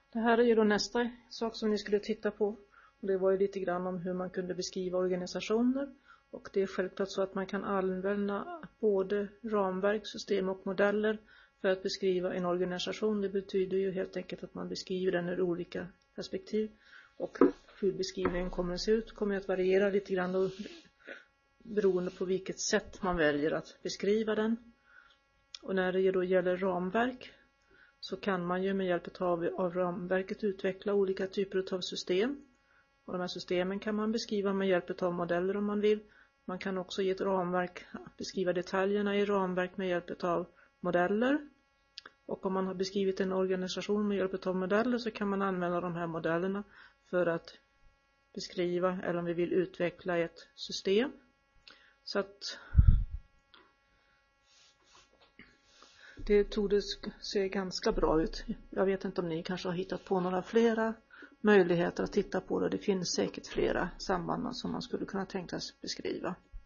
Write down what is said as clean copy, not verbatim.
Det här är ju då nästa sak som ni skulle titta på. Och det var ju lite grann om hur man kunde beskriva organisationer. Och det är självklart så att man kan använda både ramverk, system och modeller för att beskriva en organisation. Det betyder ju helt enkelt att man beskriver den ur olika perspektiv. Och hur beskrivningen kommer att se ut kommer att variera lite grann då, beroende på vilket sätt man väljer att beskriva den. Och när det då gäller ramverk så kan man ju med hjälp av ramverket utveckla olika typer av system. Och de här systemen kan man beskriva med hjälp av modeller om man vill. Man kan också i ett ramverk beskriva detaljerna i ramverk med hjälp av modeller. Och om man har beskrivit en organisation med hjälp av modeller så kan man använda de här modellerna för att beskriva eller om vi vill utveckla ett system. Så att det tog det se ganska bra ut. Jag vet inte om ni kanske har hittat på några flera möjligheter att titta på det. Det finns säkert flera samband som man skulle kunna tänkas beskriva.